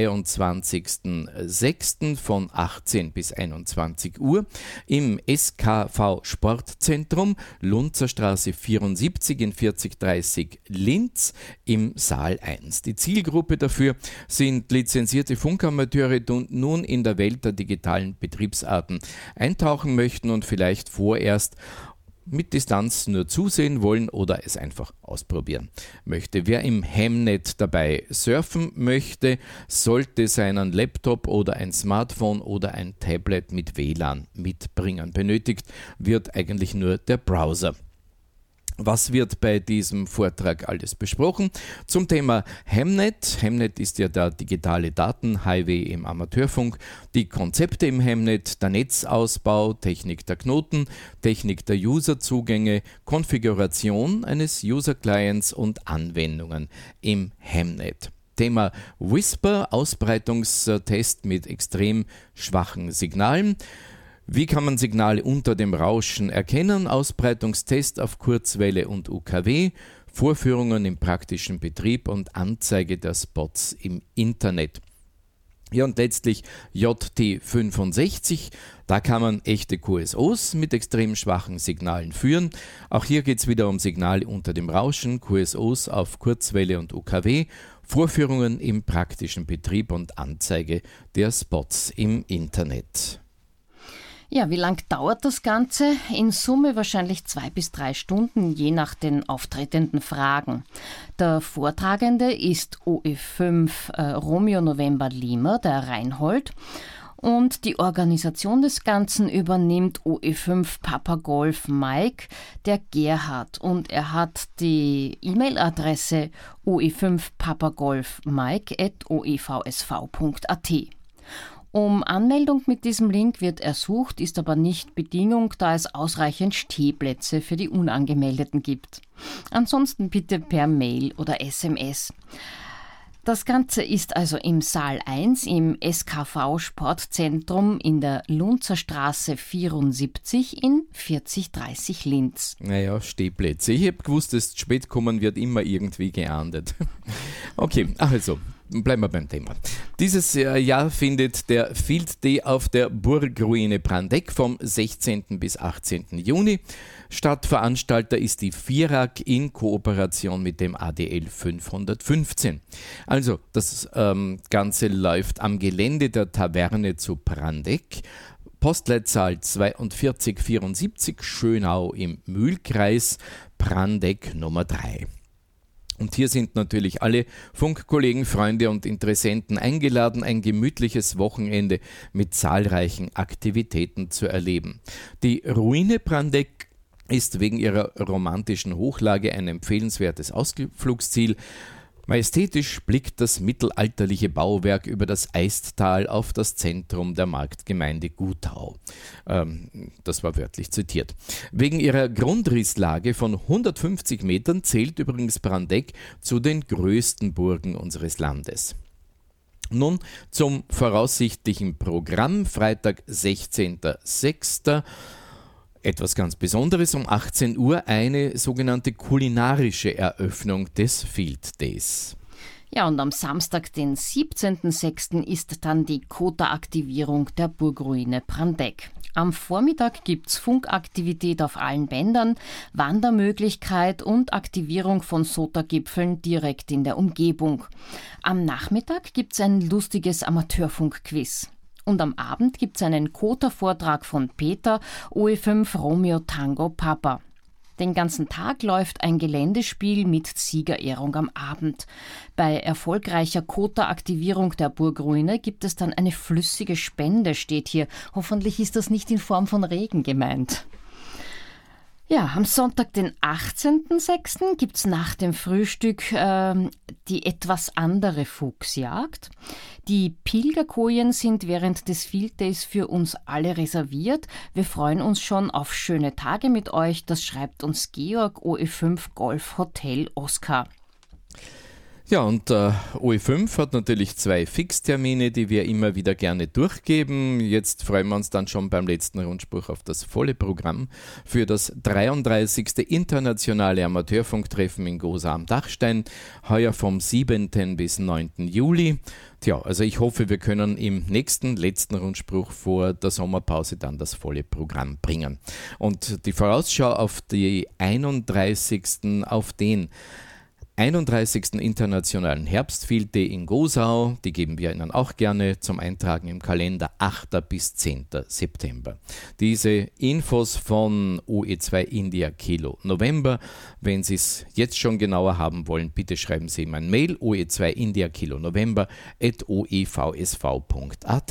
S1: 22.06. von 18 bis 21 Uhr im SKV Sportzentrum, Lunzerstraße 74 in 4030 Linz im Saal 1. Die Zielgruppe dafür sind lizenzierte Funkamateure, die nun in der Welt der digitalen Betriebsarten eintauchen möchten und vielleicht vorerst mit Distanz nur zusehen wollen oder es einfach ausprobieren möchte. Wer im Hamnet dabei surfen möchte, sollte seinen Laptop oder ein Smartphone oder ein Tablet mit WLAN mitbringen. Benötigt wird eigentlich nur der Browser. Was wird bei diesem Vortrag alles besprochen? Zum Thema Hamnet. Hamnet ist ja der digitale Datenhighway im Amateurfunk. Die Konzepte im Hamnet, der Netzausbau, Technik der Knoten, Technik der Userzugänge, Konfiguration eines User-Clients und Anwendungen im Hamnet. Thema Whisper, Ausbreitungstest mit extrem schwachen Signalen. Wie kann man Signale unter dem Rauschen erkennen? Ausbreitungstest auf Kurzwelle und UKW, Vorführungen im praktischen Betrieb und Anzeige der Spots im Internet. Ja, und letztlich JT65, da kann man echte QSOs mit extrem schwachen Signalen führen. Auch hier geht es wieder um Signale unter dem Rauschen, QSOs auf Kurzwelle und UKW, Vorführungen im praktischen Betrieb und Anzeige der Spots im Internet.
S3: Ja, wie lang dauert das Ganze? In Summe wahrscheinlich 2 bis 3 Stunden, je nach den auftretenden Fragen. Der Vortragende ist OE5 Romeo November Lima, der Reinhold. Und die Organisation des Ganzen übernimmt OE5 Papa Golf Mike, der Gerhard. Und er hat die E-Mail-Adresse oe5papagolfmike@oevsv.at. Um Anmeldung mit diesem Link wird ersucht, ist aber nicht Bedingung, da es ausreichend Stehplätze für die Unangemeldeten gibt. Ansonsten bitte per Mail oder SMS. Das Ganze ist also im Saal 1 im SKV Sportzentrum in der Lunzer Straße 74 in 4030 Linz.
S1: Naja, Stehplätze. Ich habe gewusst, dass spät kommen wird immer irgendwie geahndet. Okay, also, bleiben wir beim Thema. Dieses Jahr findet der Field Day auf der Burgruine Prandeck vom 16. bis 18. Juni statt. Veranstalter ist die FIRAG in Kooperation mit dem ADL 515. Also, das Ganze läuft am Gelände der Taverne zu Prandeck. Postleitzahl 4274 Schönau im Mühlkreis, Prandeck Nummer 3. Und hier sind natürlich alle Funkkollegen, Freunde und Interessenten eingeladen, ein gemütliches Wochenende mit zahlreichen Aktivitäten zu erleben. Die Ruine Prandeck ist wegen ihrer romantischen Hochlage ein empfehlenswertes Ausflugsziel. Majestätisch blickt das mittelalterliche Bauwerk über das Eisttal auf das Zentrum der Marktgemeinde Gutau. Das war wörtlich zitiert. Wegen ihrer Grundrisslage von 150 Metern zählt übrigens Prandeck zu den größten Burgen unseres Landes. Nun zum voraussichtlichen Programm. Freitag, 16.06. Etwas ganz Besonderes, um 18 Uhr eine sogenannte kulinarische Eröffnung des Field Days.
S3: Ja, und am Samstag, den 17.06. ist dann die Kota-Aktivierung der Burgruine Prandeck. Am Vormittag gibt's Funkaktivität auf allen Bändern, Wandermöglichkeit und Aktivierung von SOTA-Gipfeln direkt in der Umgebung. Am Nachmittag gibt's ein lustiges Amateurfunk-Quiz. Und am Abend gibt es einen Kota-Vortrag von Peter, OE5 Romeo Tango Papa. Den ganzen Tag läuft ein Geländespiel mit Siegerehrung am Abend. Bei erfolgreicher Kota-Aktivierung der Burgruine gibt es dann eine flüssige Spende, steht hier. Hoffentlich ist das nicht in Form von Regen gemeint. Ja, am Sonntag, den 18.06. gibt es nach dem Frühstück die etwas andere Fuchsjagd. Die Pilgerkojen sind während des Field Days für uns alle reserviert. Wir freuen uns schon auf schöne Tage mit euch. Das schreibt uns Georg, OE5 Golf Hotel Oscar.
S1: Ja, und OE5 hat natürlich 2 Fixtermine, die wir immer wieder gerne durchgeben. Jetzt freuen wir uns dann schon beim letzten Rundspruch auf das volle Programm für das 33. Internationale Amateurfunktreffen in Gosa am Dachstein, heuer vom 7. bis 9. Juli. Tja, also ich hoffe, wir können im nächsten, letzten Rundspruch vor der Sommerpause dann das volle Programm bringen. Und die Vorausschau auf den 31. Internationalen Herbstfield Day in Gosau, die geben wir Ihnen auch gerne zum Eintragen im Kalender, 8. bis 10. September. Diese Infos von OE2 India Kilo November. Wenn Sie es jetzt schon genauer haben wollen, bitte schreiben Sie ihm ein Mail, OE2 India Kilo November @oevsv.at.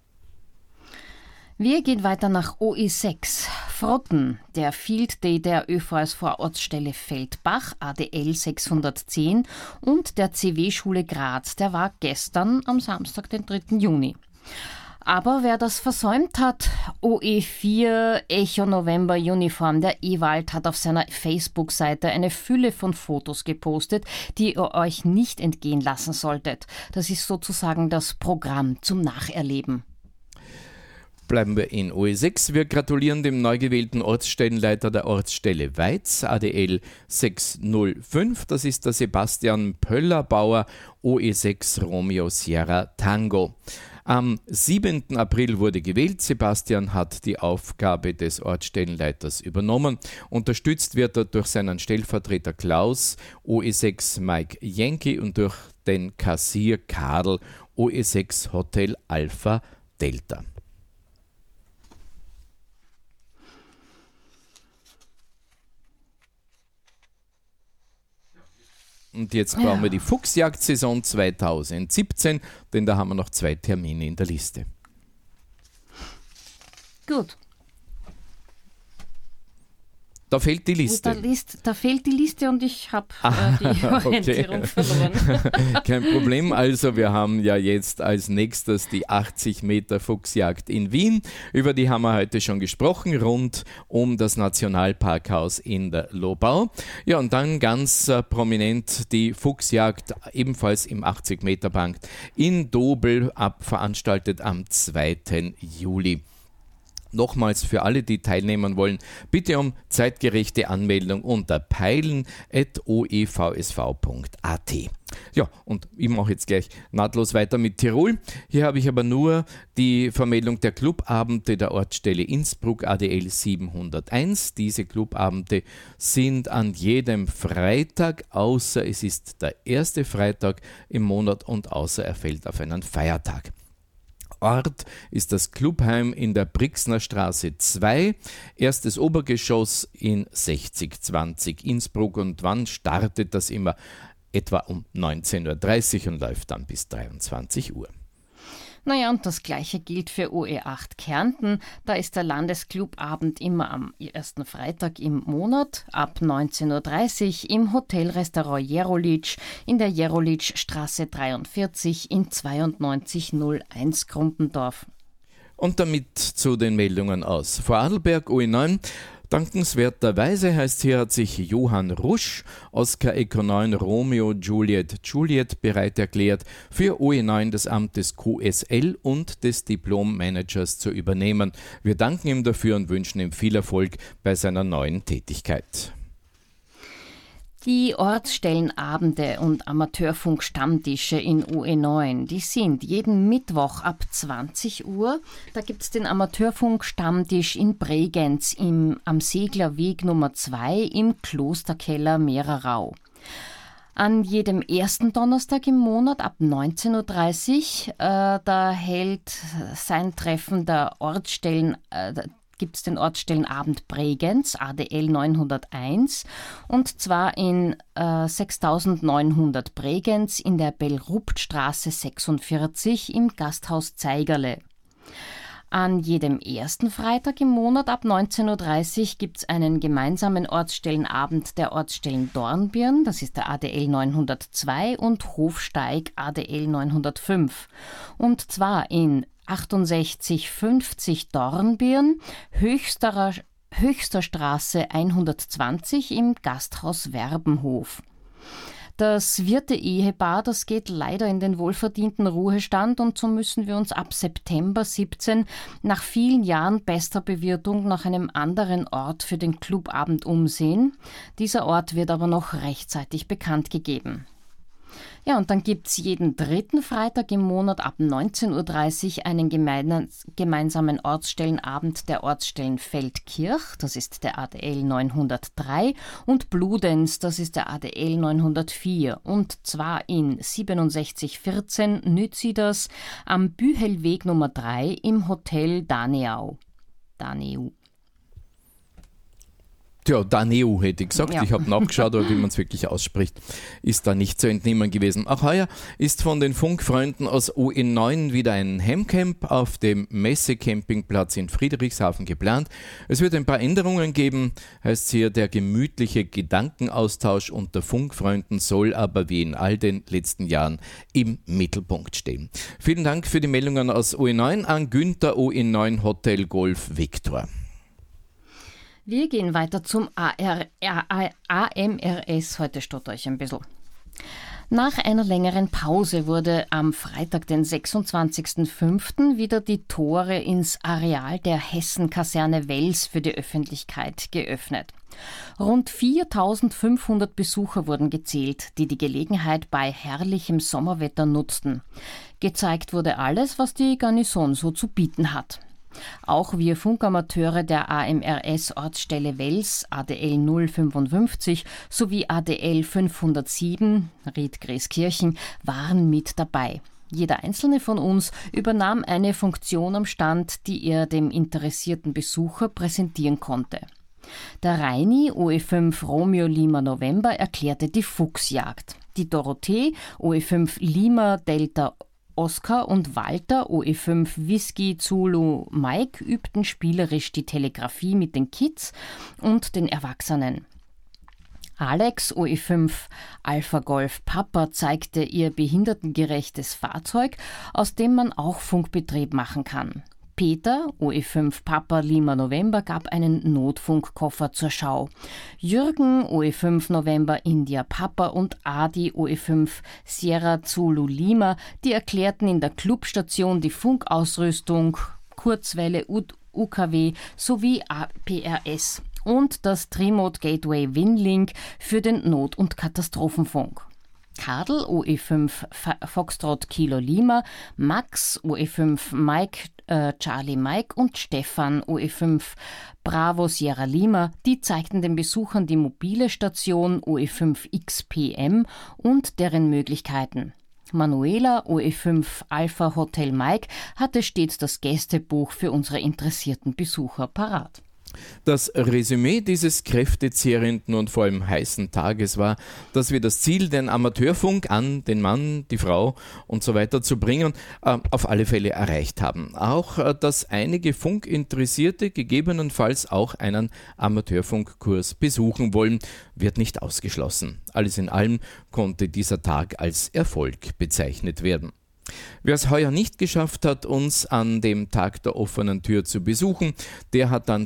S3: Wir gehen weiter nach OE6. Frotten, der Field Day der ÖVSV Ortsstelle Feldbach, ADL 610 und der CW-Schule Graz, der war gestern am Samstag, den 3. Juni. Aber wer das versäumt hat, OE4 Echo November Uniform, der Ewald hat auf seiner Facebook-Seite eine Fülle von Fotos gepostet, die ihr euch nicht entgehen lassen solltet. Das ist sozusagen das Programm zum Nacherleben.
S1: Bleiben wir in OE6. Wir gratulieren dem neu gewählten Ortsstellenleiter der Ortsstelle Weiz, ADL 605. Das ist der Sebastian Pöllerbauer, OE6 Romeo Sierra Tango. Am 7. April wurde gewählt. Sebastian hat die Aufgabe des Ortsstellenleiters übernommen. Unterstützt wird er durch seinen Stellvertreter Klaus, OE6 Mike Jenke und durch den Kassier Kadel, OE6 Hotel Alpha Delta. Und jetzt brauchen wir die Fuchsjagd-Saison 2017, denn da haben wir noch 2 Termine in der Liste.
S3: Gut.
S1: Da fehlt die Liste.
S3: Da fehlt die Liste und ich habe die Orientierung verloren.
S1: Kein Problem. Also wir haben ja jetzt als nächstes die 80 Meter Fuchsjagd in Wien. Über die haben wir heute schon gesprochen, rund um das Nationalparkhaus in der Lobau. Ja, und dann ganz prominent die Fuchsjagd, ebenfalls im 80 Meter Bank in Dobel, veranstaltet am 2. Juli. Nochmals für alle, die teilnehmen wollen, bitte um zeitgerechte Anmeldung unter peilen@oevsv.at. Ja, und ich mache jetzt gleich nahtlos weiter mit Tirol. Hier habe ich aber nur die Vermeldung der Clubabende der Ortsstelle Innsbruck ADL 701. Diese Clubabende sind an jedem Freitag, außer es ist der erste Freitag im Monat und außer er fällt auf einen Feiertag. Ort ist das Clubheim in der Brixner Straße 2, erstes Obergeschoss in 6020 Innsbruck. Und wann startet das immer? Etwa um 19.30 Uhr und läuft dann bis 23 Uhr.
S3: Naja, und das Gleiche gilt für OE8 Kärnten. Da ist der Landesclubabend immer am ersten Freitag im Monat ab 19.30 Uhr im Hotelrestaurant Jerolitsch in der Jerolitschstraße 43 in 9201 Grumpendorf.
S1: Und damit zu den Meldungen aus Vorarlberg OE9. Dankenswerterweise heißt hier, hat sich Johann Rusch, Oscar Echo 9 Romeo Juliet bereit erklärt, für OE9 das Amt des QSL und des Diplom-Managers zu übernehmen. Wir danken ihm dafür und wünschen ihm viel Erfolg bei seiner neuen Tätigkeit.
S3: Die Ortsstellenabende und Amateurfunk-Stammtische in OE9, die sind jeden Mittwoch ab 20 Uhr. Da gibt es den Amateurfunk-Stammtisch in Bregenz am Seglerweg Nummer 2 im Klosterkeller Mehrerau. An jedem ersten Donnerstag im Monat ab 19.30 Uhr, da hält sein Treffen der Ortsstellen gibt es den Ortsstellenabend Bregenz, ADL 901, und zwar in 6900 Bregenz in der Bellruptstraße 46 im Gasthaus Zeigerle. An jedem ersten Freitag im Monat ab 19.30 Uhr gibt es einen gemeinsamen Ortsstellenabend der Ortsstellen Dornbirn, das ist der ADL 902, und Hofsteig ADL 905. Und zwar in 6850 Dornbirn, Höchster Straße 120 im Gasthaus Werbenhof. Das Wirte-Ehepaar, das geht leider in den wohlverdienten Ruhestand und so müssen wir uns ab September 17 nach vielen Jahren bester Bewirtung nach einem anderen Ort für den Clubabend umsehen. Dieser Ort wird aber noch rechtzeitig bekannt gegeben. Ja, und dann gibt es jeden dritten Freitag im Monat ab 19.30 Uhr einen gemeinsamen Ortsstellenabend der Ortsstellen Feldkirch, das ist der ADL 903, und Bludenz, das ist der ADL 904, und zwar in 6714 Nütziders am Bühelweg Nummer 3 im Hotel Daneu.
S1: Tja, Daneu hätte ich gesagt.
S3: Ja.
S1: Ich habe nachgeschaut, aber wie man es wirklich ausspricht, ist da nicht zu entnehmen gewesen. Auch heuer ist von den Funkfreunden aus OE9 wieder ein Hemcamp auf dem Messecampingplatz in Friedrichshafen geplant. Es wird ein paar Änderungen geben, heißt hier, der gemütliche Gedankenaustausch unter Funkfreunden soll aber wie in all den letzten Jahren im Mittelpunkt stehen. Vielen Dank für die Meldungen aus OE9 an Günther, OE9 Hotel Golf Victor.
S3: Wir gehen weiter zum AMRS. Heute stottert euch ein bisschen. Nach einer längeren Pause wurde am Freitag, den 26.05. wieder die Tore ins Areal der Hessen-Kaserne Wels für die Öffentlichkeit geöffnet. Rund 4.500 Besucher wurden gezählt, die die Gelegenheit bei herrlichem Sommerwetter nutzten. Gezeigt wurde alles, was die Garnison so zu bieten hat. Auch wir Funkamateure der AMRS-Ortsstelle Wels, ADL 055 sowie ADL 507, Ried-Grieskirchen, waren mit dabei. Jeder einzelne von uns übernahm eine Funktion am Stand, die er dem interessierten Besucher präsentieren konnte. Der Reini, OE5 Romeo Lima November, erklärte die Fuchsjagd. Die Dorothee, OE5 Lima Delta Oscar und Walter, OE5 Whisky Zulu Mike, übten spielerisch die Telegrafie mit den Kids und den Erwachsenen. Alex, OE5 Alpha Golf Papa, zeigte ihr behindertengerechtes Fahrzeug, aus dem man auch Funkbetrieb machen kann. Peter, OE5 Papa Lima November, gab einen Notfunkkoffer zur Schau. Jürgen, OE5 November India Papa und Adi, OE5 Sierra Zulu Lima, die erklärten in der Clubstation die Funkausrüstung, Kurzwelle, UKW sowie APRS und das Trimode Gateway Winlink für den Not- und Katastrophenfunk. Kadel, OE5 Foxtrot Kilo Lima, Max, OE5 Mike Charlie Mike und Stefan, OE5 Bravo Sierra Lima, die zeigten den Besuchern die mobile Station OE5 XPM und deren Möglichkeiten. Manuela, OE5 Alpha Hotel Mike, hatte stets das Gästebuch für unsere interessierten Besucher parat.
S1: Das Resümee dieses kräftezehrenden und vor allem heißen Tages war, dass wir das Ziel, den Amateurfunk an den Mann, die Frau und so weiter zu bringen, auf alle Fälle erreicht haben. Auch, dass einige Funkinteressierte gegebenenfalls auch einen Amateurfunkkurs besuchen wollen, wird nicht ausgeschlossen. Alles in allem konnte dieser Tag als Erfolg bezeichnet werden. Wer es heuer nicht geschafft hat, uns an dem Tag der offenen Tür zu besuchen, der hat dann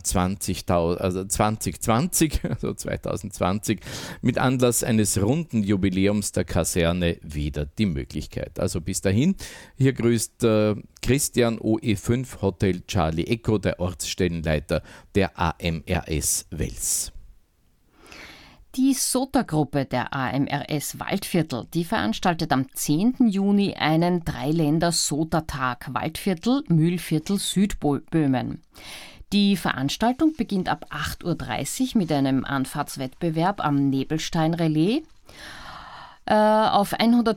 S1: 2020, mit Anlass eines runden Jubiläums der Kaserne wieder die Möglichkeit. Also bis dahin, hier grüßt Christian, OE5 Hotel Charlie Echo, der Ortsstellenleiter der AMRS Wels.
S3: Die SOTA-Gruppe der AMRS Waldviertel, die veranstaltet am 10. Juni einen Dreiländer-SOTA-Tag Waldviertel, Mühlviertel, Südböhmen. Die Veranstaltung beginnt ab 8.30 Uhr mit einem Anfahrtswettbewerb am Nebelstein-Relais. Auf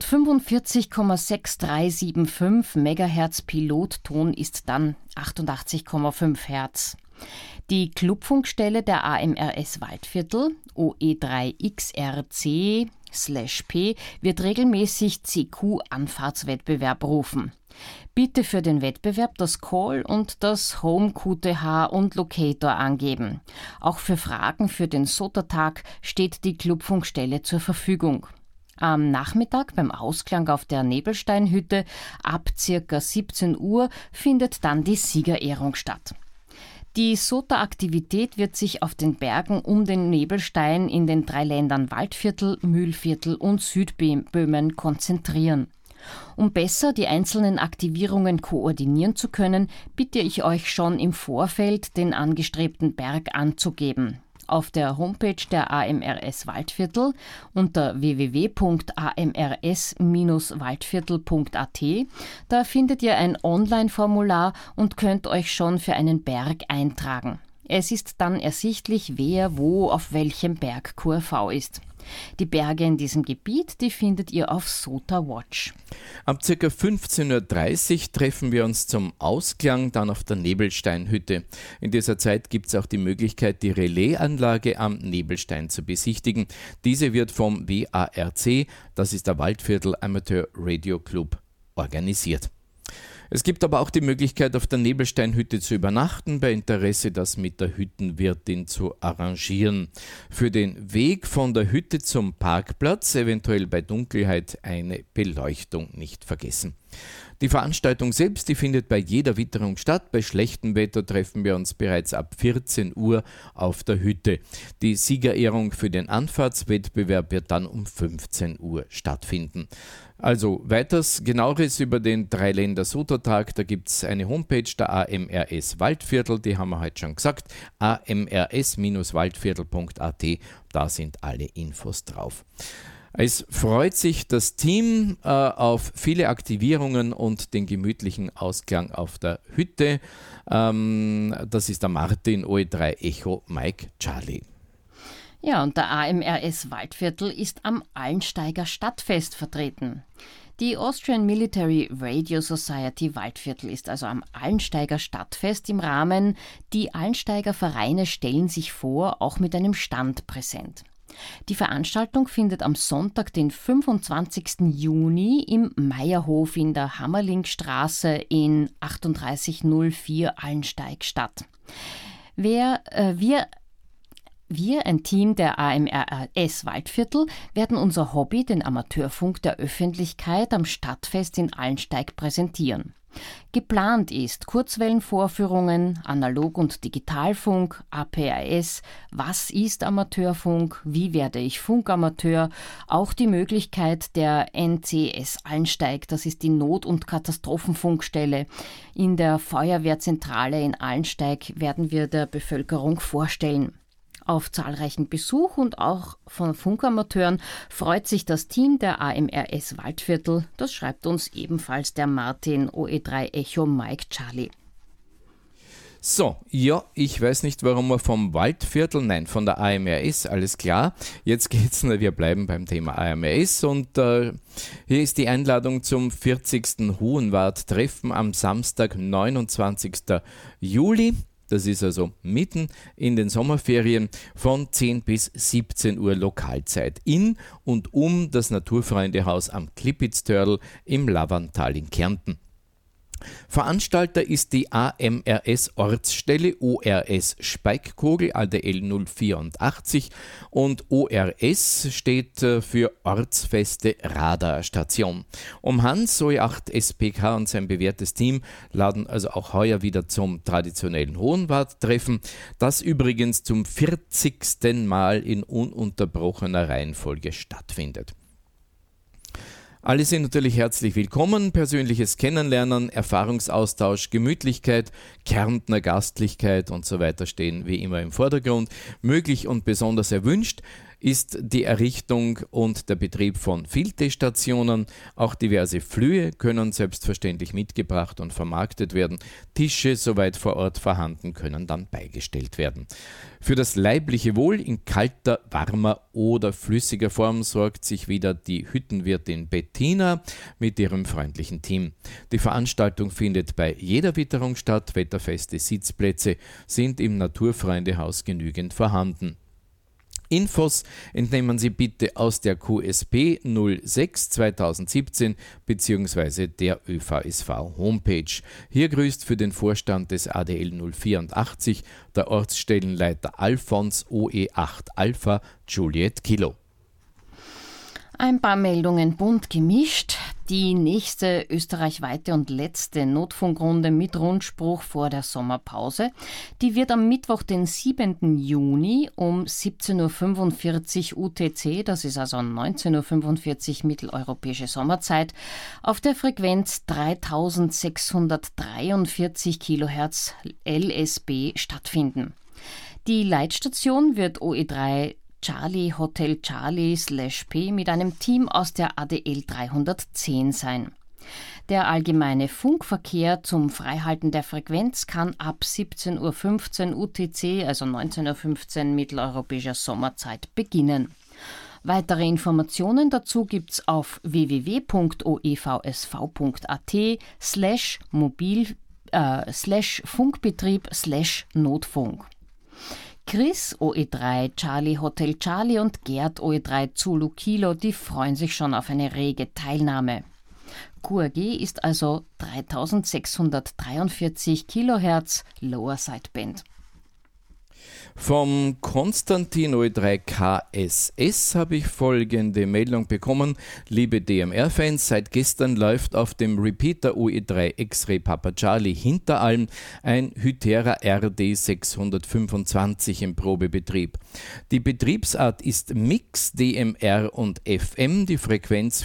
S3: 145,6375 MHz Pilotton ist dann 88,5 Hertz. Die Clubfunkstelle der AMRS Waldviertel, OE3XRC/P, wird regelmäßig CQ-Anfahrtswettbewerb rufen. Bitte für den Wettbewerb das Call und das Home QTH und Locator angeben. Auch für Fragen für den SOTA-Tag steht die Clubfunkstelle zur Verfügung. Am Nachmittag beim Ausklang auf der Nebelsteinhütte ab ca. 17 Uhr findet dann die Siegerehrung statt. Die SOTA-Aktivität wird sich auf den Bergen um den Nebelstein in den drei Ländern Waldviertel, Mühlviertel und Südböhmen konzentrieren. Um besser die einzelnen Aktivierungen koordinieren zu können, bitte ich euch schon im Vorfeld, den angestrebten Berg anzugeben. Auf der Homepage der AMRS Waldviertel unter www.amrs-waldviertel.at, da findet ihr ein Online-Formular und könnt euch schon für einen Berg eintragen. Es ist dann ersichtlich, wer wo auf welchem Berg QRV ist. Die Berge in diesem Gebiet, die findet ihr auf SOTA Watch.
S1: Ab ca. 15.30 Uhr treffen wir uns zum Ausklang dann auf der Nebelsteinhütte. In dieser Zeit gibt es auch die Möglichkeit, die Relaisanlage am Nebelstein zu besichtigen. Diese wird vom WARC, das ist der Waldviertel Amateur Radio Club, organisiert. Es gibt aber auch die Möglichkeit, auf der Nebelsteinhütte zu übernachten, bei Interesse das mit der Hüttenwirtin zu arrangieren. Für den Weg von der Hütte zum Parkplatz, eventuell bei Dunkelheit, eine Beleuchtung nicht vergessen. Die Veranstaltung selbst, die findet bei jeder Witterung statt. Bei schlechtem Wetter treffen wir uns bereits ab 14 Uhr auf der Hütte. Die Siegerehrung für den Anfahrtswettbewerb wird dann um 15 Uhr stattfinden. Also weiters Genaueres über den Dreiländer-SOTA-Tag, da gibt es eine Homepage der AMRS Waldviertel, die haben wir heute schon gesagt, amrs-waldviertel.at, da sind alle Infos drauf. Es freut sich das Team auf viele Aktivierungen und den gemütlichen Ausklang auf der Hütte. Das ist der Martin, OE3 Echo Mike Charlie.
S3: Ja, und der AMRS Waldviertel ist am Allensteiger Stadtfest vertreten. Die Austrian Military Radio Society Waldviertel ist also am Allensteiger Stadtfest im Rahmen Die Allensteiger Vereine stellen sich vor, auch mit einem Stand präsent. Die Veranstaltung findet am Sonntag, den 25. Juni im Meierhof in der Hammerlingstraße in 3804 Allensteig statt. Wir, ein Team der AMRS Waldviertel, werden unser Hobby, den Amateurfunk der Öffentlichkeit, am Stadtfest in Allensteig präsentieren. Geplant ist Kurzwellenvorführungen, Analog- und Digitalfunk, APRS, was ist Amateurfunk, wie werde ich Funkamateur, auch die Möglichkeit der NCS Allensteig, das ist die Not- und Katastrophenfunkstelle. In der Feuerwehrzentrale in Allensteig werden wir der Bevölkerung vorstellen. Auf zahlreichen Besuch und auch von Funkamateuren freut sich das Team der AMRS Waldviertel. Das schreibt uns ebenfalls der Martin OE3 Echo Mike Charlie.
S1: So, ja, ich weiß nicht, warum wir vom Waldviertel, nein, von der AMRS, alles klar. Jetzt geht's, wir bleiben beim Thema AMRS und hier ist die Einladung zum 40. Hohenwart-Treffen am Samstag, 29. Juli. Das ist also mitten in den Sommerferien von 10 bis 17 Uhr Lokalzeit in und um das Naturfreundehaus am Klippitztörl im Lavantal in Kärnten. Veranstalter ist die AMRS Ortsstelle ORS Speikkogel ADL 084 und ORS steht für Ortsfeste Radarstation. Hans OE8 SPK und sein bewährtes Team laden also auch heuer wieder zum traditionellen Hohenwart-Treffen, das übrigens zum 40. Mal in ununterbrochener Reihenfolge stattfindet. Alle sind natürlich herzlich willkommen, persönliches Kennenlernen, Erfahrungsaustausch, Gemütlichkeit, Kärntner Gastlichkeit und so weiter stehen wie immer im Vordergrund. Möglich und besonders erwünscht ist die Errichtung und der Betrieb von Filterstationen. Auch diverse Flöhe können selbstverständlich mitgebracht und vermarktet werden. Tische, soweit vor Ort vorhanden, können dann beigestellt werden. Für das leibliche Wohl in kalter, warmer oder flüssiger Form sorgt sich wieder die Hüttenwirtin Bettina mit ihrem freundlichen Team. Die Veranstaltung findet bei jeder Witterung statt. Wetterfeste Sitzplätze sind im Naturfreundehaus genügend vorhanden. Infos entnehmen Sie bitte aus der QSP 06 2017 bzw. der ÖVSV Homepage. Hier grüßt für den Vorstand des ADL 084 der Ortsstellenleiter Alfons OE8 Alpha Juliet Kilo.
S3: Ein paar Meldungen bunt gemischt. Die nächste österreichweite und letzte Notfunkrunde mit Rundspruch vor der Sommerpause, die wird am Mittwoch, den 7. Juni um 17.45 Uhr UTC, das ist also 19.45 Uhr mitteleuropäische Sommerzeit, auf der Frequenz 3643 kHz LSB stattfinden. Die Leitstation wird OE3 Charlie Hotel Charlie /P mit einem Team aus der ADL 310 sein. Der allgemeine Funkverkehr zum Freihalten der Frequenz kann ab 17.15 Uhr UTC, also 19.15 Uhr mitteleuropäischer Sommerzeit, beginnen. Weitere Informationen dazu gibt's auf www.oevsv.at/Funkbetrieb/Notfunk. Chris OE3 Charlie Hotel Charlie und Gerd OE3 Zulu Kilo, die freuen sich schon auf eine rege Teilnahme. QRG ist also 3643 kHz Lower Sideband.
S1: Vom Konstantin OE3 KSS habe ich folgende Meldung bekommen. Liebe DMR-Fans, seit gestern läuft auf dem Repeater OE3 X-Ray Papa Charlie Hinteralm ein Hytera RD 625 im Probebetrieb. Die Betriebsart ist Mix, DMR und FM, die Frequenz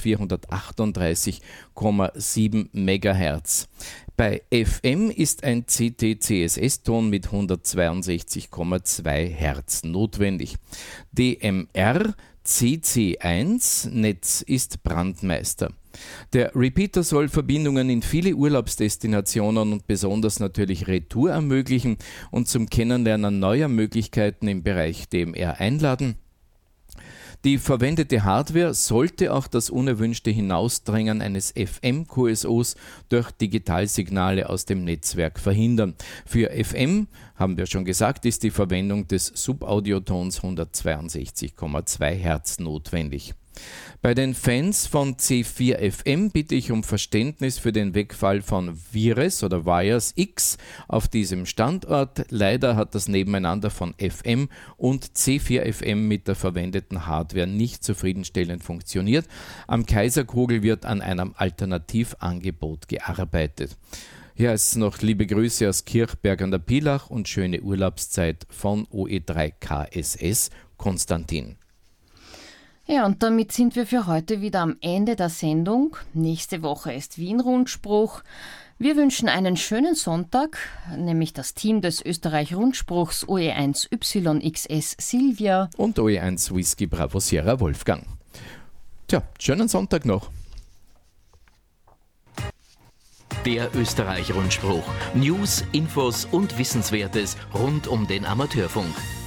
S1: 438,7 MHz. Bei FM ist ein CT-CSS-Ton mit 162,2 Hertz notwendig. DMR CC1 Netz ist Brandmeister. Der Repeater soll Verbindungen in viele Urlaubsdestinationen und besonders natürlich Retour ermöglichen und zum Kennenlernen neuer Möglichkeiten im Bereich DMR einladen. Die verwendete Hardware sollte auch das unerwünschte Hinausdrängen eines FM-QSOs durch Digitalsignale aus dem Netzwerk verhindern. Für FM, haben wir schon gesagt, ist die Verwendung des SubaudioTons 162,2 Hertz notwendig. Bei den Fans von C4 FM bitte ich um Verständnis für den Wegfall von Vires oder Wires X auf diesem Standort. Leider hat das Nebeneinander von FM und C4 FM mit der verwendeten Hardware nicht zufriedenstellend funktioniert. Am Kaiserkogel wird an einem Alternativangebot gearbeitet. Hier ist noch liebe Grüße aus Kirchberg an der Pielach und schöne Urlaubszeit von OE3KSS Konstantin.
S3: Ja, und damit sind wir für heute wieder am Ende der Sendung. Nächste Woche ist Wien-Rundspruch. Wir wünschen einen schönen Sonntag, nämlich das Team des Österreich-Rundspruchs OE1YXS Silvia
S1: und OE1 Whisky Bravo Sierra Wolfgang. Tja, schönen Sonntag noch.
S4: Der Österreich-Rundspruch. News, Infos und Wissenswertes rund um den Amateurfunk.